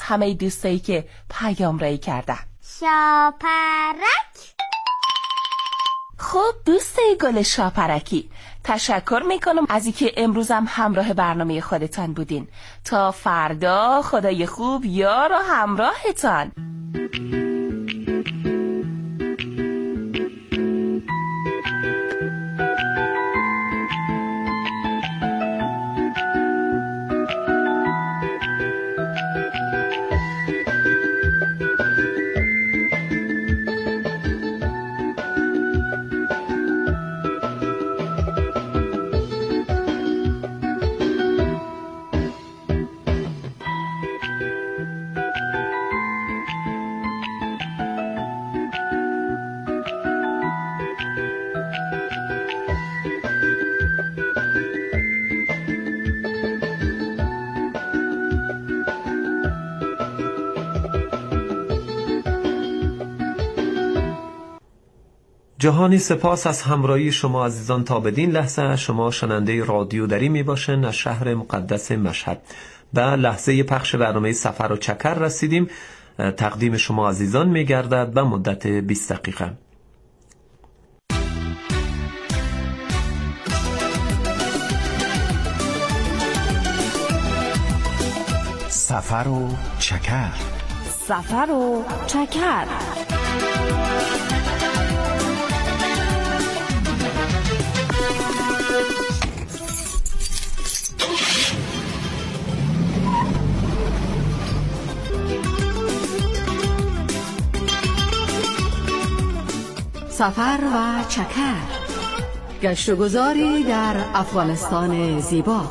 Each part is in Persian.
همه دوستایی که پیام رای کردن. شاپرک. خب دوستای گل شاپرکی، تشکر میکنم از اینکه امروزم همراه برنامه خودتان بودین. تا فردا خدای خوب یار و همراهتان. جهانی سپاس از همراهی شما عزیزان. تا بدین لحظه شما شنونده رادیو دری می باشین از شهر مقدس مشهد. به لحظه پخش برنامه سفر و چکر رسیدیم. تقدیم شما عزیزان می گردد به مدت 20 دقیقه. سفر و چکر. سفر و چکر. سفر و چکر، گشت و گذاری در افغانستان زیبا.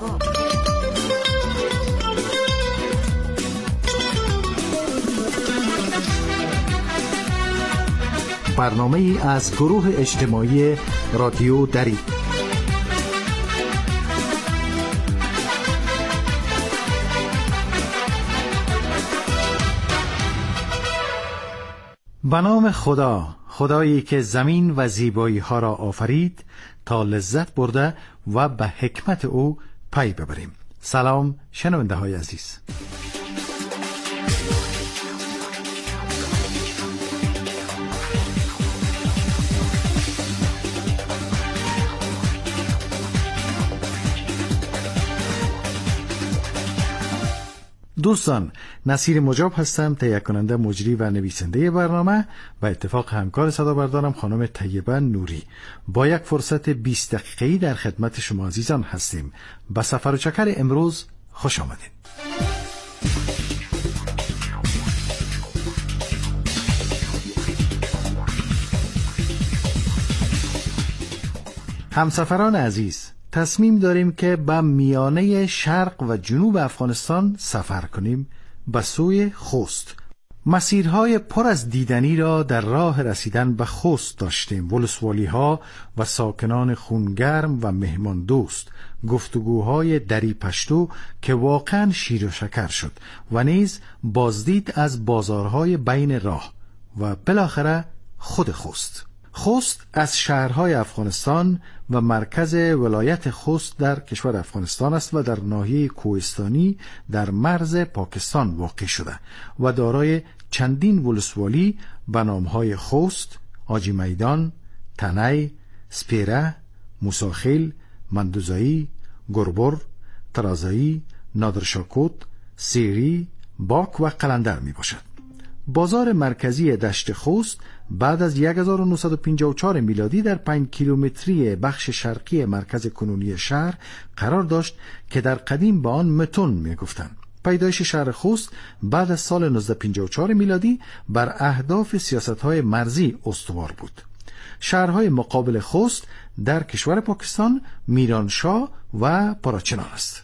برنامه ای از گروه اجتماعی رادیو دری. به نام خدا، خدایی که زمین و زیبایی ها را آفرید تا لذت برده و به حکمت او پی ببریم. سلام شنونده های عزیز. دوستان، نصیر مجاب هستم، تهیه کننده، مجری و نویسنده برنامه و اتفاق همکار صدابردارم خانم طیبه نوری. با یک فرصت 20 دقیقه‌ای در خدمت شما عزیزان هستیم. به سفر و چکر امروز خوش آمدید. همسفران عزیز، تصمیم داریم که به میانه شرق و جنوب افغانستان سفر کنیم به سوی خوست. مسیرهای پر از دیدنی را در راه رسیدن به خوست داشتیم. ولسوالی ها و ساکنان خونگرم و مهمان دوست، گفتگوهای دری پشتو که واقعا شیر و شکر شد و نیز بازدید از بازارهای بین راه و بالاخره خود خوست. خوست از شهرهای افغانستان و مرکز ولایت خوست در کشور افغانستان است و در ناحیه کوهستانی در مرز پاکستان واقع شده و دارای چندین ولسوالی به نامهای خوست، حاجی میدان، تنی، سپیره، موساخیل، مندوزایی، گربر، ترازایی، نادرشاکوت، سیری، باک و قلندر می باشد. بازار مرکزی دشت خوست بعد از 1954 میلادی در 5 کیلومتری بخش شرقی مرکز کنونی شهر قرار داشت که در قدیم به آن متون می گفتند. پیدایش شهر خوست بعد از سال 1954 میلادی بر اهداف سیاست‌های مرزی استوار بود. شهرهای مقابل خوست در کشور پاکستان میرانشاه و پاراچنان است.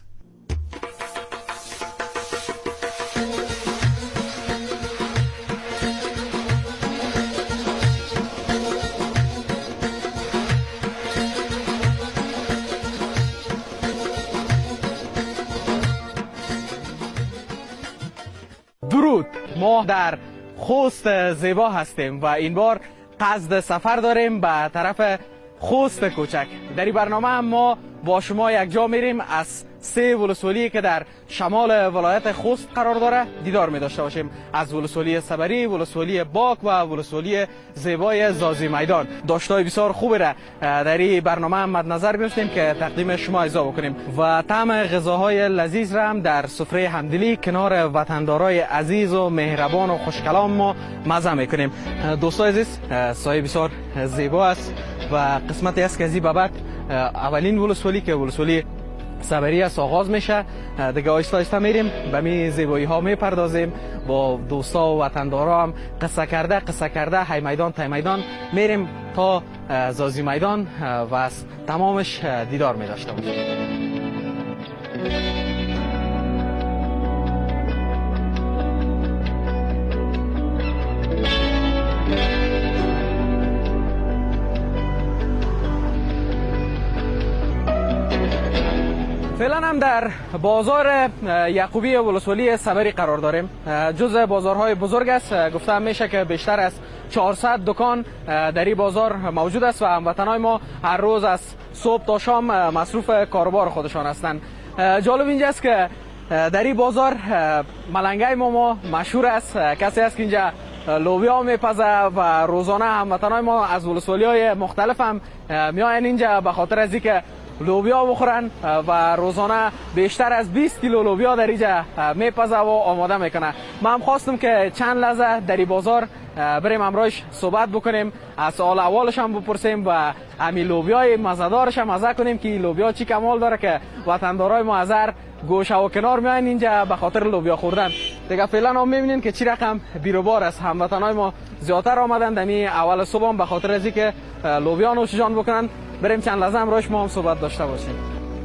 درود، ما در خوست زیبا هستیم و این بار قصد سفر داریم به طرف خوست کوچک. در این برنامه هم ما با شما یک جا میریم از سه ولسوالی که در شمال ولایت خوست قرار داره دیدار می داشته باشیم. از ولسوالی صبری، ولسوالی باک و ولسوالی زیبای زازی میدان. داشتهای بسیار خوبی را در این برنامه مد نظر گرفتیم که تقدیم شما اجرا بکنیم و طعم غذاهای لذیذ را هم در سفره همدلی کنار وطندارای عزیز و مهربان و خوشکلام ما مزه میکنیم. دوستای عزیز، سایه بسیار زیبا است و قسمتی است که از این بابت اولین ولسوالی که ولسوالی صبری است آغاز میشه. دیگه آیسته آیسته میریم به می زیبایی ها میپردازیم، با دوستا و وطندارا هم قصه کرده های میدان تا میدان میریم تا زازی میدان و از تمامش دیدار میداشته باشیم. فعلا هم در بازار یعقوبی ولسوالی صبری قرار داریم. جز بازارهای بزرگ است. گفته میشه که بیشتر از 400 دکان در این بازار موجود است و هموطنان ما هر روز از صبح تا شام مصروف کاروبار خودشان هستند. جالب اینجاست که در این بازار ملنگای ما مشهور است. کسی است که اینجا لوبیا میپزه و روزانه هموطنان ما از ولسوالی‌های مختلف هم میاین اینجا به خاطر از اینکه لوبیا بخورن و روزانه بیشتر از 20 کیلو لوبیا در اینجا میپزه و آماده میکنه. من هم خواستم که چند لحظه در این بازار بریم امروز صحبت بکنیم، از حال احوالش هم بپرسیم و همین لوبیای مزه‌دارش هم مزه کنیم که لوبیا چی کمال داره که وطندارای ما از هر گوشه و کنار میاین اینجا به خاطر لوبیا خوردن. دیگه فعلا هم میبینین که چی رقم بیروبار است. هموطنای ما زیادتر آمدن دمی اول صبح هم به خاطر از اینکه لوبیا نوش جان بکنن. بریم چند لحظه امروز ما هم صحبت داشته باشیم.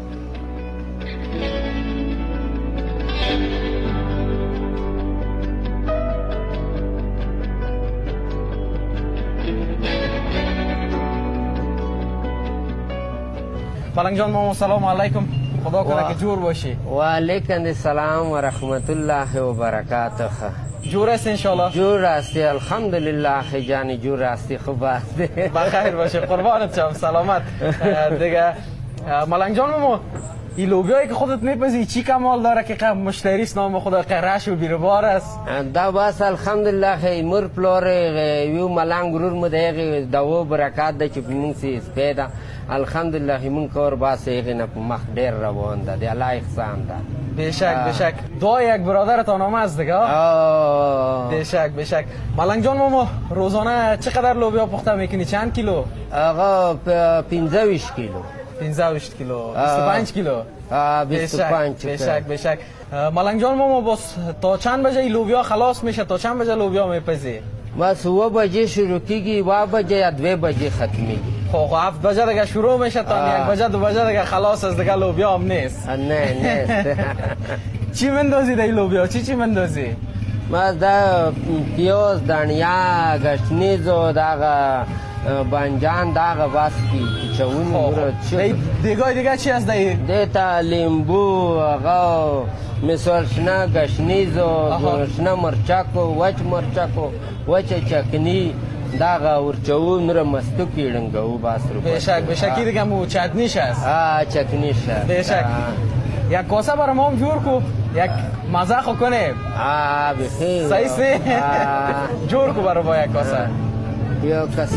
ملنگ جان، ما سلام علیکم. خدا کنه که جور باشی. و علیکم السلام و رحمت الله و برکاته. جور است انشالله؟ جور هستی الحمدلله. خی جانی جور هستی، خوب هستی. بخیر باشه، قربانت شم، سلامت. دیگه ملنگ جان، ما این لوبیایی که خودت میپزی چی کمال داره که قبل مشتریست نام خدا قرش و بیروبار است؟ دا بس الحمدلله. خی مر پلور یو ملنگ گرور مده دو برکات ده چې موږ سي سپیدا الحمدلله من کور باسه یې نه په مخ ډیر روان ده. دی الله احسان ده. بشک دعای یک برادرتان هم است دیگه. بشک ملنگ جان، ما روزانه چقدر لوبیا پخته میکنی؟ چند کیلو؟ آقا 15 کیلو. 15 کیلو، 25 کیلو. 25. بشک ملنگ جان، ما باز تا چند بجه این لوبیا خلاص میشه؟ تا چند بجه لوبیا میپزی؟ بس 9 بجه شروع کیگی، 1 بجه یا 2 بجه ختمیگی. خب 7 بجه دیگه شروع میشه تا 1 بجه 2 بجه دیگه خلاص است دیگه. لوبیا هم نیست. نه چی مندازی در لوبیا؟ چی مندازی؟ ما دا پیاز، دنیا، گشنیزو، دا بانجان، دا باس کی چون مرد چه دیگه چی است دایی؟ دیتا لیمبو، آقا مسالشنا، گشنیزو، گشنا مرچاکو، وچ مرچاکو، وچ چکنی، دا ورچو نور مستو کیڑنگو باس رو. بشک دیگه مو چتنیش است. چتنیش است. بشک یک کاسه برای ما هم جور کو، یک مزه خو کنیم. بخیر. صحیح جور کو برای ما یک کاسه. یا کاسه.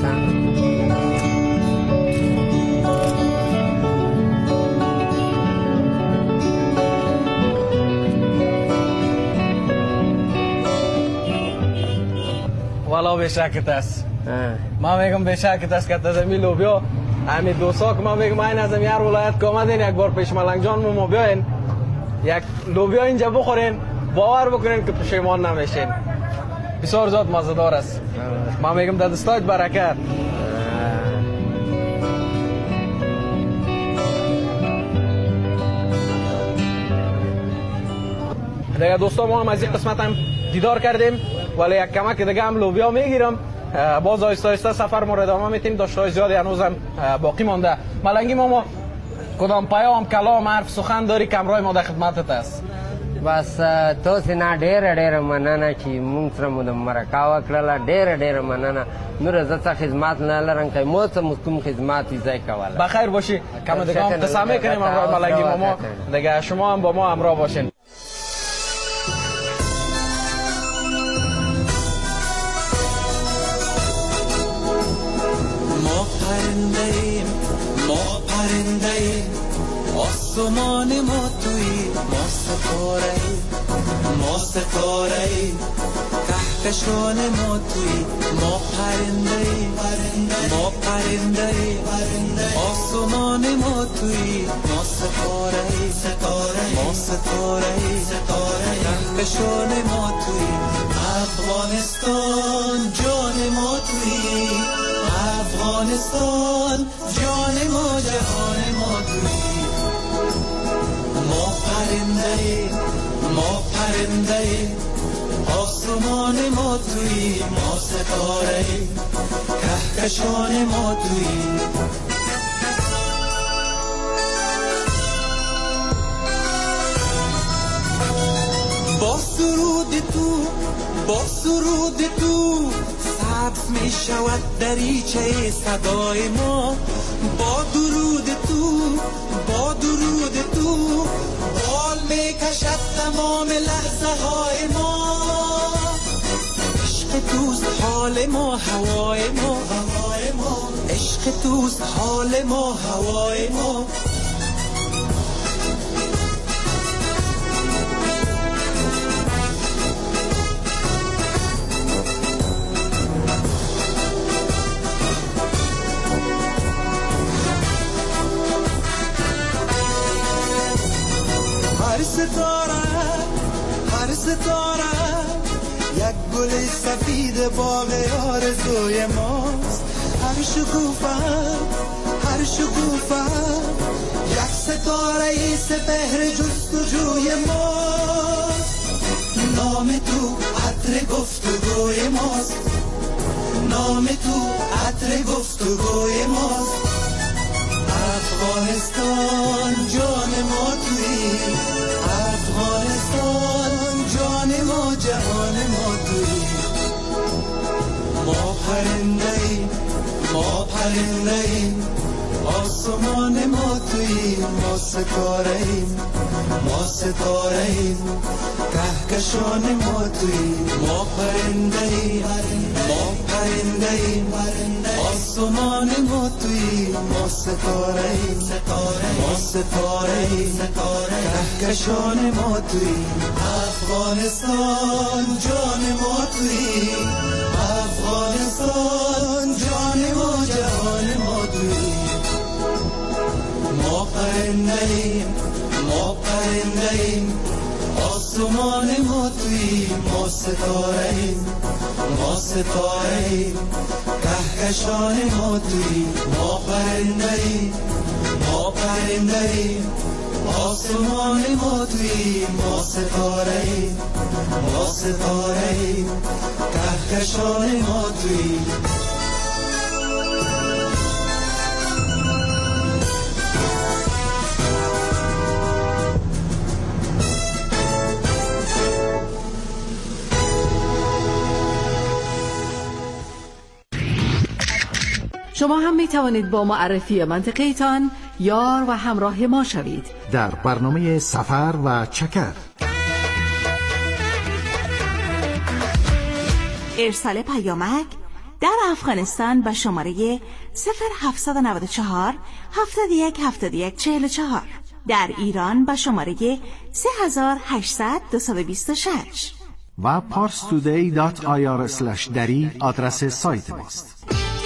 والا بشکت است. من میگم بشکت است که تزمی لوبیا همین دوستا که من میگم این از هر ولایت که آمدین یک بار پیش ملنگ جان ما بیاین یک لوبیا اینجا بخورین، باور بکنین که پشیمان نمیشین. بسیار زیاد مزه‌دار است. من میگم در دستایت برکت. دیگه دوستا، ما هم از این قسمت هم دیدار کردیم، ولی یک کمک دیگه هم لوبیا میگیرم. باز آیسته سفر ما رو ادامه میتیم. داشتهای زیادی هنوز هم باقی مانده. ملنگی ما کدام پیام، کلام، حرف، سخن داری که همراه ما در خدمتت است؟ بس تاسې نه ډېره مننه چې مونږ سره مو د مرکه وکړله، ډېره مننه. نور زه څه خدمات نه لرم که ما څه کوم خدمات یې ځای کوله. بخیر باشی. کم دیگه هم قصه میکنیم همراه ملنگی ماما دیگه، شما هم با ما همراه باشین. ما پرنده ایم آسمان ما توی ما ستاره ایم کهکشان ما توی ما پرنده ایم آسمان ما توی ما ستاره ایم کهکشان ما توی افغانستان جان ما توی افغانستان جان ما جهان ما توی ما پرنده آسمان ما توی ما ستاره کهکشان ما توی با سرود تو سبز می شود دریچه صدای ما با درود تو بال می کشد تمام لحظه های ما عشق توست حال ما هوای ما عشق توست حال ما هوای ما هر ستاره یک گل سفید باغ آرزوی ماست هر شکوفه یک ستاره سپهر جستجوی ماست نام تو عطر گفتگوی ماست افغانستان جان ما توی افغانستان جان ما جهان ما توی ما پرنده ایم آسمان ما توی ما ستاره ایم کهکشان ما توی ما پرنده ایم آسمان ما توی ما ستاره ایم کهکشان ما توی افغانستان جان ما توی افغانستان جان ما جهان ما توی ما پرنده ایم آسمان ما توی ما ستاره ایم کهکشان ما توی ما پرنده ایم آسمان ما توی ما ستاره ایم کهکشان ما توی شما هم می توانید با معرفی منطقه‌تان یار و همراه ما شوید در برنامه سفر و چکر. ارسال پیامک در افغانستان به شماره 0794 71 71 44، در ایران به شماره 3800 226 و parstoday.ir/dari آدرس سایت ماست.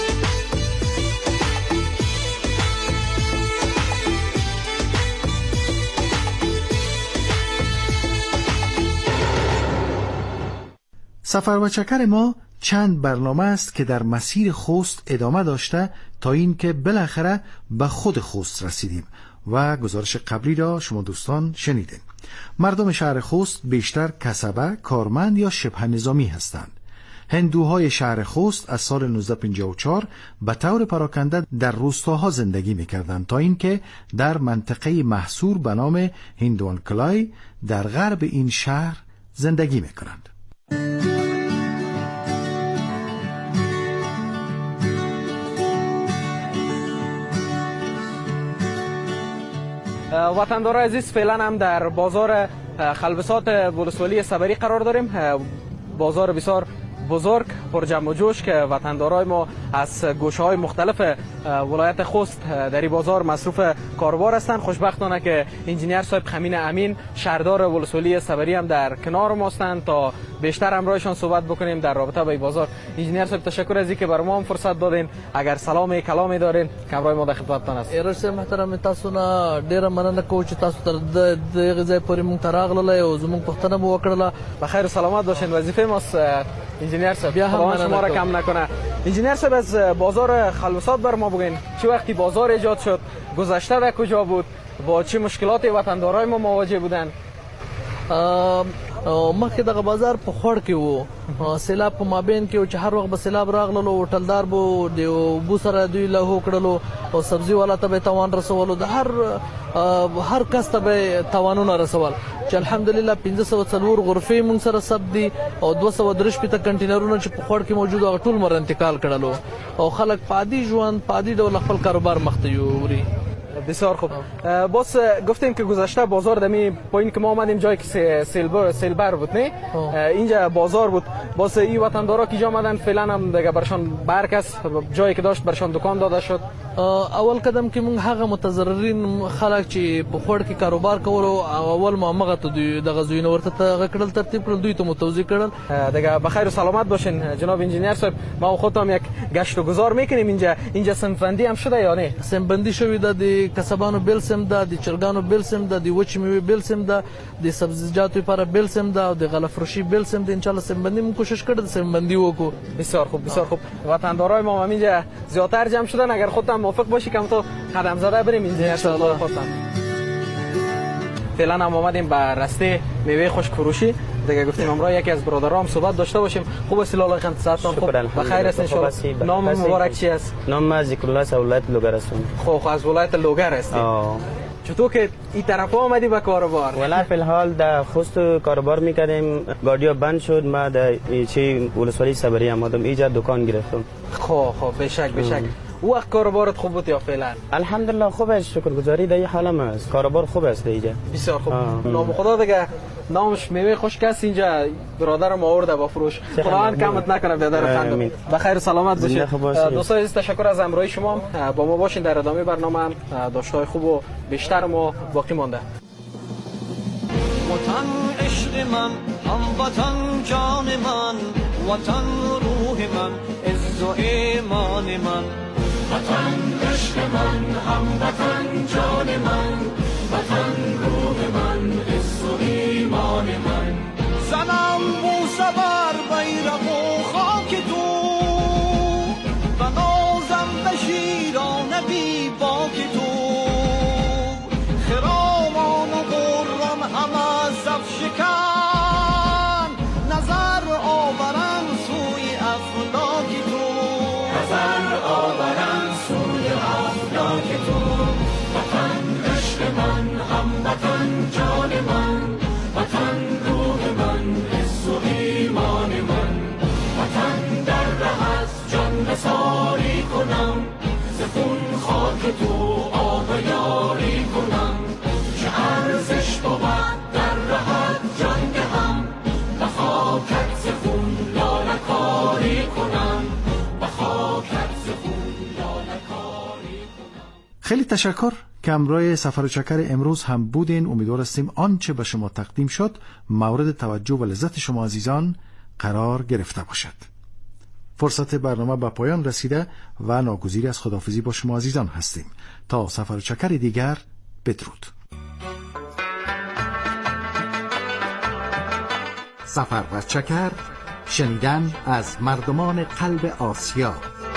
سفر و چکر ما چند برنامه است که در مسیر خوست ادامه داشته تا اینکه بالاخره به خود خوست رسیدیم و گزارش قبلی را شما دوستان شنیدین. مردم شهر خوست بیشتر کسبه، کارمند یا شبه نظامی هستند. هندوهای شهر خوست از سال 1954 به طور پراکنده در روستاها زندگی می‌کردند تا اینکه در منطقه محصور به نام هندوانکلای در غرب این شهر زندگی می‌کنند. وطندارای عزیز، فعلا هم در بازار خلبسات ولسوالی صبری قرار داریم. بازار بسیار بزرگ پر جمع و جوش که وطندارای ما از گوشه‌های مختلف ولایت خوست در این بازار مصروف کاروبار هستند. خوشبختانه که انجینیر صاحب خمین امین شهردار ولسوالی صبری هم در کنار ما هستند تا بیشتر همراهشان صحبت بکنیم در رابطه با این بازار. انجینیر صاحب تشکر از اینکه برای ما هم فرصت دادین. اگر سلام کلامی دارین کامرای ما در خدمتتان است. ارشد محترم تاسو نه ډیر مننه کوم چې تاسو تر دغه ځای پورې مونږ ته راغلل او زموږ پوښتنه مو وکړله. بخیر و سلامت باشین. وظیفه ماست انجینیر صاحب بیا هم شما را کم نکنه. انجینیر صاحب از بازار خلوصات بر ما بگین چه وقتی بازار ایجاد شد، گذشته در کجا بود، با چه مشکلاتی وطندارای ما مواجه بودن؟ مخکې دغه بازار په خوړ کې وو، سیلاب په مابین کې و چې هر وخت به سیلاب راغللو، هوټلدار به د اوبو سره دوی لاهو کړلو او سبزي والا ته به تاوان رسولو، د هر کس ته به تاوانونه رسول چې الحمدلله 1504 غرفې مونږ سره ثبت دي او 203 کنټینرونه چې په خوړ کې موجود او ټول مر انتقال کړلو او خلک پادي ژوند پادي ډول خپل کاروبار مخ ته یوري. بسیار خوب. باز گفتیم که گذشته بازار دمی پایین که ما آمدیم جایی که سیلبر بود نه اینجا بازار بود. باز این وطندارا که جا آمدن فعلا هم دیگه برشان برکس جایی که داشت برشان دکان داده شد. اول قدم که مونږ هغه متضررین خلک چې په خوړ کې کاروبار کولو اول ما مغه ته دغه زوینه ورته کړل ترتیب کړل دوی ته متوجه کړل. دیگه بخیر و سلامت باشین جناب انجینیر صاحب. ما خودم یک گشت و گذار میکنیم اینجا صنفبندی هم شده یا نه؟ صنفبندی شوی ده، د کسبانو بیل سم ده، د چرګانو بیل سم ده، د وچ میوه بیل سم ده، د سبزیجاتو لپاره بیل سم ده او د غله فروشی بیل سم ده. ان شاء الله صنفبندی مون کوشش کړو صنفبندی وکړو. بسیار خوب بسیار خوب. وطندارای ما همینجا زیاتر جمع شدن. اگر خودم موافق باشی کم تو قدم زده بریم انجینیر صاحب. فعلا هم اومدیم به رسته میوه خشک فروشی. دیگه گفتیم امروز یکی از برادرام صحبت داشته باشیم. خوب است لاله خان ساعتان خوب بخیر است ان شاء الله. نام مبارک چی است؟ نام ذکرالله از ولایت لوگر هستم. خب از ولایت لوگر هستی. چطور که این طرف آمدی به کاروبار؟ ولی فی الحال در خوست کاروبار میکردیم، گاډی‌ها بند شد، ما در چی ولسوالی صبری آمدم اینجا دکان گرفتم. خب بشک وقت کاروبارت خوب بود یا فعلا؟ الحمدلله خوب است، شکرگزاری در این حالم است، کاروبار خوب است اینجا. بسیار خوب. نام خدا دیگه نامش میوه خشک است اینجا برادرم آورده با فروش. خداوند کمت نکنه برادر خانم. بخیر و سلامت باشید. دوستان عزیز تشکر از همراهی شما. با ما باشین در ادامه برنامه هم داشته‌های خوب و بیشتر ما باقی مانده. وطن عشق من، هموطن جان من، وطن روح من، عز و ایمان من. وطن عشق من، هموطن جان من، وطن روح من، عز و ایمان من. زنم بوسه بر بیرق و خاک تو و نازم به شیران بی باک تو. خرامان و غرم همه صف شکن، نظر آورم سوی افلاک تو، نظر آورم سوی افلاک تو. وطن عشق من، هموطن جان من، وطن روح من، عز و ایمان من. وطن در ره از جان نثاری کنم، ز خون خاک تو آب یاری کنم. چه ارزش بود در رهت جان دهم، به خاکت ز خون لاله کاری کنم، به خاکت ز خون لاله کاری کنم. خیلی تشکر که همراه سفر و چکر امروز هم بودین. امیدوار هستیم آنچه به شما تقدیم شد مورد توجه و لذت شما عزیزان قرار گرفته باشد. فرصت برنامه به پایان رسیده و ناگزیر از خداحافظی با شما عزیزان هستیم. تا سفر و چکر دیگر بدرود. سفر و چکر، شنیدن از مردمان قلب آسیا.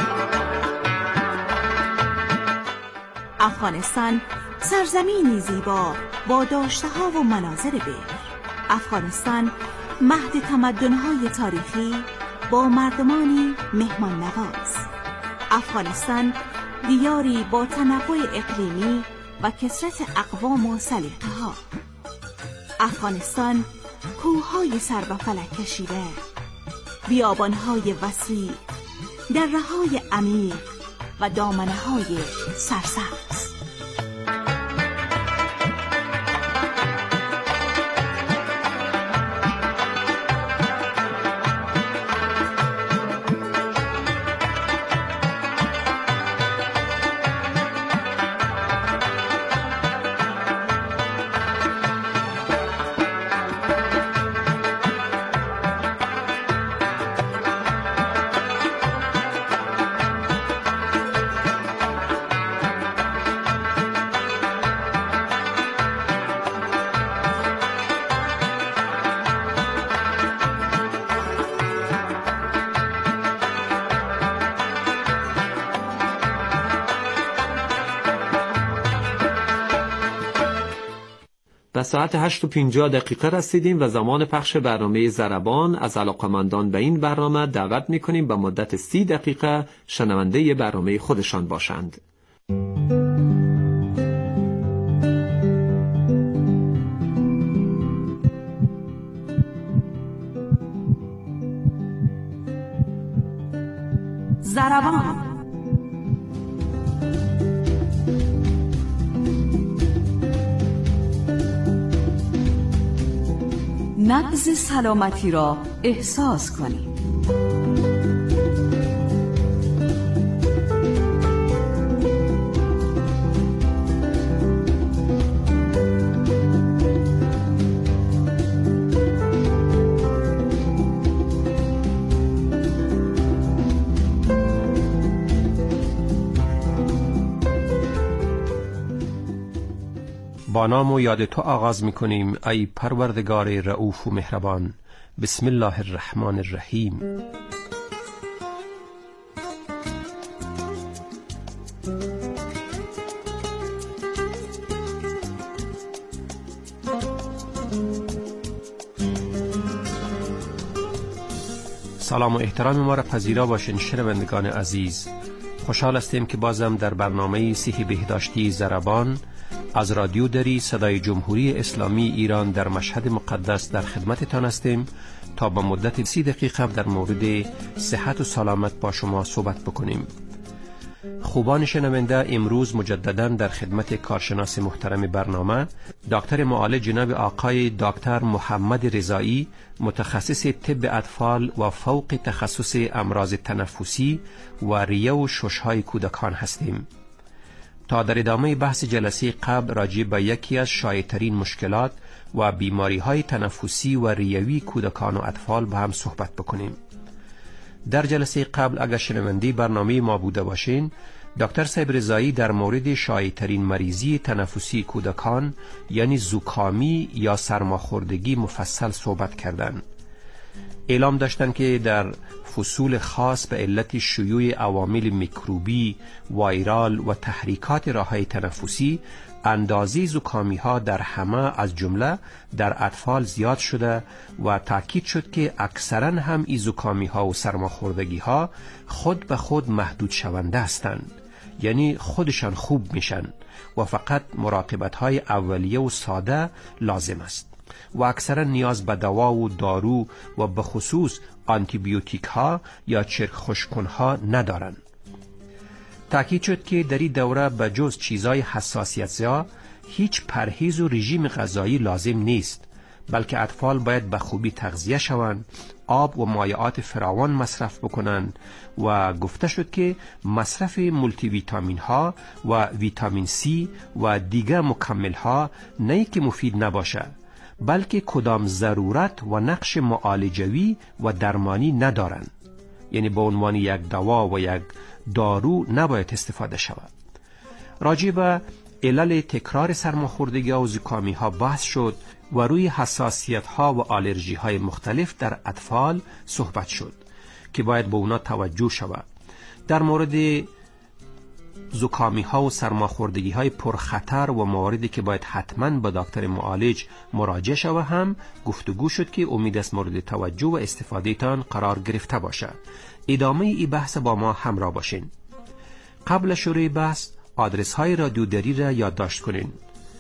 افغانستان سرزمینی زیبا با داشته‌ها و مناظر بکر. افغانستان مهد تمدن‌های تاریخی، با مردمانی مهمان نواز. افغانستان دیاری با تنوع اقلیمی و کثرت اقوام و سلیقه ها. افغانستان کوههای سر به فلک کشیده، بیابانهای وسیع، دره‌های عمیق و دامنه‌های سرسبز. به ساعت 8:50 رسیدیم و زمان پخش برنامه ضربان. از علاقه‌مندان به این برنامه دعوت می‌کنیم به مدت 30 دقیقه شنونده برنامه خودشان باشند. ضربان. نبض سلامتی را احساس کنید. با نام و یاد تو آغاز می‌کنیم ای پروردگار رؤوف و مهربان. بسم الله الرحمن الرحیم. سلام و احترام ما را پذیرا باشین شنوندگان عزیز. خوشحال هستیم که بازم در برنامه صحی بهداشتی ضربان از رادیو دری صدای جمهوری اسلامی ایران در مشهد مقدس در خدمتتان هستیم تا با مدت 30 دقیقه در مورد صحت و سلامت با شما صحبت بکنیم. خوبان شنونده، امروز مجددا در خدمت کارشناس محترم برنامه دکتر معالج جناب آقای دکتر محمد رضایی، متخصص طب اطفال و فوق تخصص امراض تنفسی و ریه و شش‌های کودکان هستیم. تا در ادامه بحث جلسه قبل راجع به یکی از شایع‌ترین مشکلات و بیماری‌های تنفسی و ریوی کودکان و اطفال با هم صحبت بکنیم. در جلسه قبل اگر شنونده برنامه ما بوده باشین، دکتر صاحب رضایی در مورد شایع‌ترین مریضی تنفسی کودکان یعنی زکامی یا سرماخوردگی مفصل صحبت کردند. اعلام داشتند که در فصول خاص به علت شیوع عوامل میکروبی، وایرال و تحریکات راه‌های تنفسی اندازه زکامی ها در همه از جمله در اطفال زیاد شده و تاکید شد که اکثرا هم این زکامی ها و سرماخوردگی ها خود به خود محدود شونده هستند، یعنی خودشان خوب میشن و فقط مراقبت های اولیه و ساده لازم است و اکثرا نیاز به دوا و دارو و به خصوص آنتیبیوتیک ها یا چرک خشک‌کن ها ندارند. تأکید شد که در این دوره به جز چیزای حساسیت زا هیچ پرهیز و رژیم غذایی لازم نیست، بلکه اطفال باید به خوبی تغذیه شوند، آب و مایعات فراوان مصرف بکنند و گفته شد که مصرف مولتی ویتامین ها و ویتامین سی و دیگر مکمل ها نه که مفید نباشه، بلکه کدام ضرورت و نقش معالجوی و درمانی ندارند، یعنی به عنوان یک دوا و یک دارو نباید استفاده شود. راجع به علل تکرار سرماخوردگی و زکامی ها بحث شد و روی حساسیت ها و آلرژی های مختلف در اطفال صحبت شد که باید به اونا توجه شود. در مورد زکامی ها و سرماخوردگی های پرخطر و مواردی که باید حتما با دکتر معالج مراجعه شود هم گفتگو شد که امید است مورد توجه و استفاده تان قرار گرفته باشد. ادامه این بحث با ما همراه باشین. قبل شروع بحث آدرس های رادیو دری را یادداشت کنین: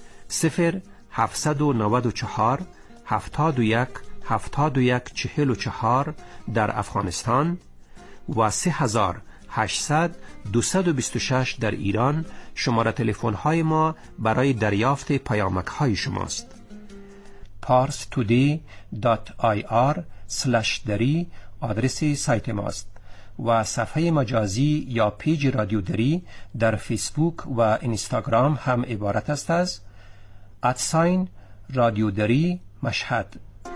0794 71 71 44 در افغانستان و 3800 226 در ایران شماره تلفن های ما برای دریافت پیامک های شماست. parstoday.ir/dari آدرس سایت ماست و صفحه مجازی یا پیج رادیو دری در فیسبوک و اینستاگرام هم عبارت است از رادیو دری مشهد.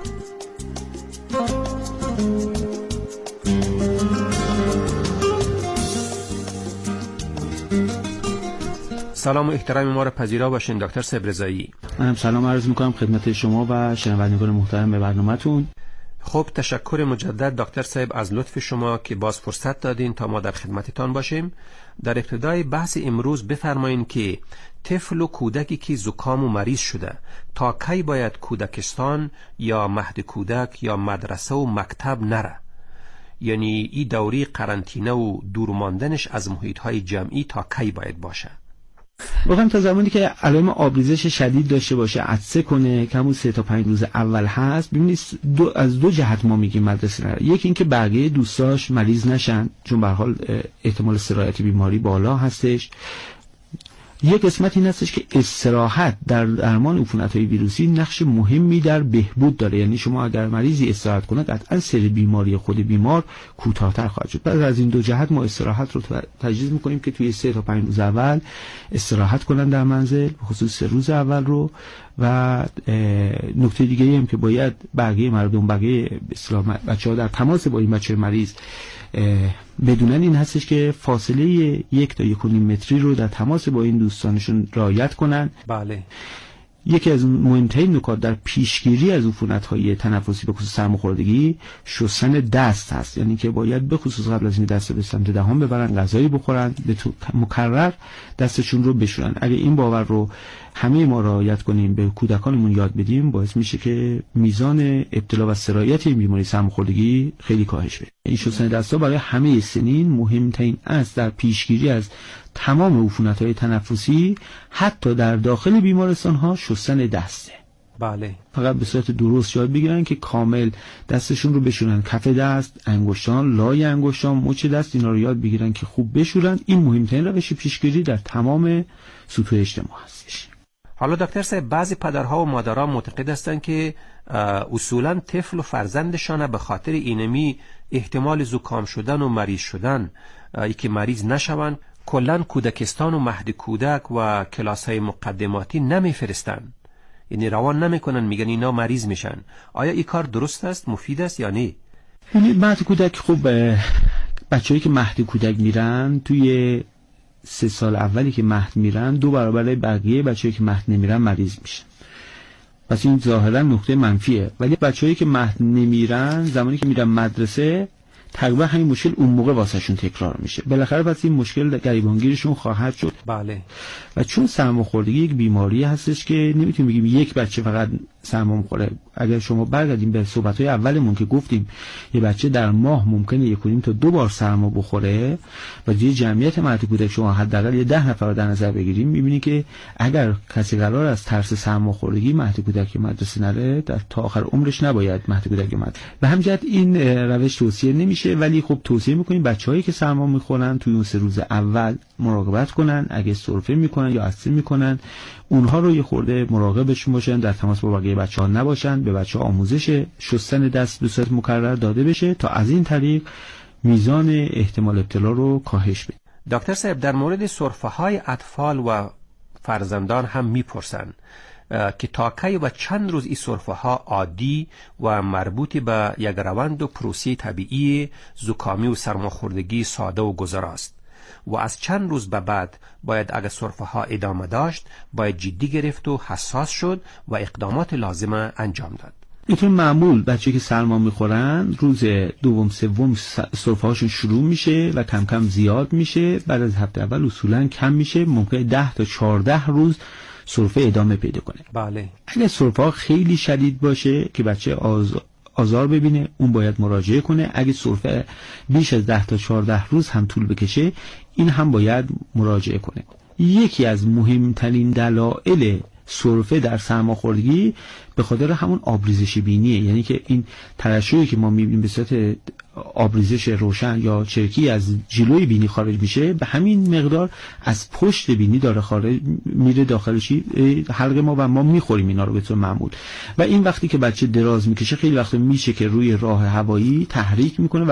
سلام و احترام ما را پذیرا باشین دکتر صاحب رضایی. منم سلام عرض میکنم خدمت شما و شنوندگان محترم به برنامه‌تون. خب تشکر مجدد دکتر صاحب از لطف شما که باز فرصت دادین تا ما در خدمتتان باشیم. در ابتدای بحث امروز بفرمایین که طفل و کودکی که زکام و مریض شده تا کی باید کودکستان یا مهد کودک یا مدرسه و مکتب نره؟ یعنی این دوره قرنطینه و دور ماندنش از محیط‌های جمعی تا کی باید باشه؟ واقعا تا زمانی که علائم آبریزش شدید داشته باشه، عطسه کنه که همون 3 تا 5 روز اول هست، ببینید از دو جهت ما میگیم مدرسه نره. یکی اینکه بقیه دوستاش مریض نشن، چون به هر حال احتمال سرایت بیماری بالا هستش. یک قسمت این هستش که استراحت در درمان عفونت‌های ویروسی نقش مهمی در بهبود داره. یعنی شما اگر مریضی استراحت کنه قطعا سر بیماری خود بیمار کوتاه‌تر خواهد شد. پس از این دو جهت ما استراحت رو تجویز می‌کنیم که توی 3 تا 5 روز اول استراحت کنن در منزل، به خصوص 3 روز اول رو. و نکته دیگه‌ای هم که باید بقیه مردم، بقیه بچه‌ها در تماس با این بچه مریض بدونن این هستش که فاصله 1 تا 1.5 متری رو در تماس با این دوستانشون رعایت کنن. بله. یکی از مهمترین نکات در پیشگیری از عفونت‌های تنفسی به خصوص سرماخوردگی شستن دست هست. یعنی که باید به خصوص قبل از این دست به سمت دهان ببرن، غذایی بخورن، به مکرر دستشون رو بشورن. اگه این باور رو همه ما رعایت کنیم، به کودکانمون یاد بدیم، باعث میشه که میزان ابتلا و سرایت این بیماری سرماخوردگی خیلی کاهش پیدا کنه. این شستن دست‌ها برای همه سنین مهمترین است در پیشگیری از تمام عفونت‌های تنفسی. حتی در داخل بیمارستان‌ها شستن دسته. بله. فقط به صورت درست یاد بگیرن که کامل دستشون رو بشورن، کف دست، انگشتان، لای انگشتان، مچ دست، اینا رو یاد بگیرن که خوب بشورن. این مهمترین روش پیشگیری در تمام سطوح اجتماع هستش. حالا دکتر صاحب، بعضی پدرها و مادرها معتقد هستند که اصولا طفل و فرزندشان به خاطر اینمی احتمال زکام شدن و مریض شدن که مریض نشوند، کلن کودکستان و مهد کودک و کلاس های مقدماتی نمیفرستن، یعنی روان نمیکنن، میگن اینا مریض میشن. آیا این کار درست است، مفید است یا نه؟ یعنی مهد کودک، خب بچه‌ای که مهد کودک میرن توی 3 سال اولی که مهد میرن 2 برابر بقیه بچه‌ای که مهد نمیرن مریض میشن. پس این ظاهرا نکته منفیه. ولی بچه‌ای که مهد نمیرن زمانی که میرن مدرسه تقریبا همین مشکل اون موقع واسهشون تکرار میشه. بالاخره پس این مشکل گریبانگیرشون خواهد شد. بله. و چون سرماخوردگی یک بیماری هستش که نمیتونیم بگیم یک بچه فقط سرما میخوره. اگر شما برگردیم به صحبت‌های اولمون که گفتیم یه بچه در ماه ممکنه 1.5 تا 2 بار سرما بخوره و توی جمعیت مهد کودک شما حداقل 10 نفر رو در نظر بگیریم، میبینی که اگر کسی قرار از ترس سرماخوردگی مهد کودک مدرسه نره، تا آخر عمرش نباید مهد کودک مدرسه. به همین جهت این روش توصیه نمیشه. ولی خب توصیه میکنیم بچه‌هایی که سرما میخورن توی اون 3 روز اول مراقبت کنن. اگه سرفه میکنن یا عطسه میکنن، اونها رو یه خورده مراقبشون باشن، در تماس با بقیه بچه‌ها نباشن. به بچه‌ها آموزش شستن دست به صورت مکرر داده بشه تا از این طریق میزان احتمال ابتلا رو کاهش بده. دکتر صاحب، در مورد سرفه‌های اطفال و فرزندان هم میپرسن که تا کی و چند روز این سرفه‌ها عادی و مربوط به یک روند و پروسه طبیعی زکامی و سرماخوردگی ساده و گذرا است و از چند روز به بعد باید اگر سرفه‌ها ادامه داشت باید جدی گرفت و حساس شد و اقدامات لازمه انجام داد. به طور معمول بچه که سرما میخورن روز دوم سوم سرفه هاشون شروع میشه و کم کم زیاد میشه. بعد از هفته اول اصولا کم میشه، ممکنه 10 تا 14 روز سرفه ادامه پیدا کنه. بله. اگه سرفه ها خیلی شدید باشه که بچه آزار ببینه، اون باید مراجعه کنه. اگه سرفه بیش از 10 تا 14 روز هم طول بکشه، این هم باید مراجعه کنه. یکی از مهمترین دلایل سرفه در سرماخوردگی به خاطر همون آبریزش بینیه، یعنی که این ترشحی که ما میبینیم به صورت آبریزش روشن یا چرکی از جلوی بینی خارج میشه، به همین مقدار از پشت بینی داره خارج میره داخل حلق ما و ما میخوریم اینا رو به طور معمول. و این وقتی که بچه دراز میکشه خیلی وقتا میشه که روی راه هوایی تحریک میکنه و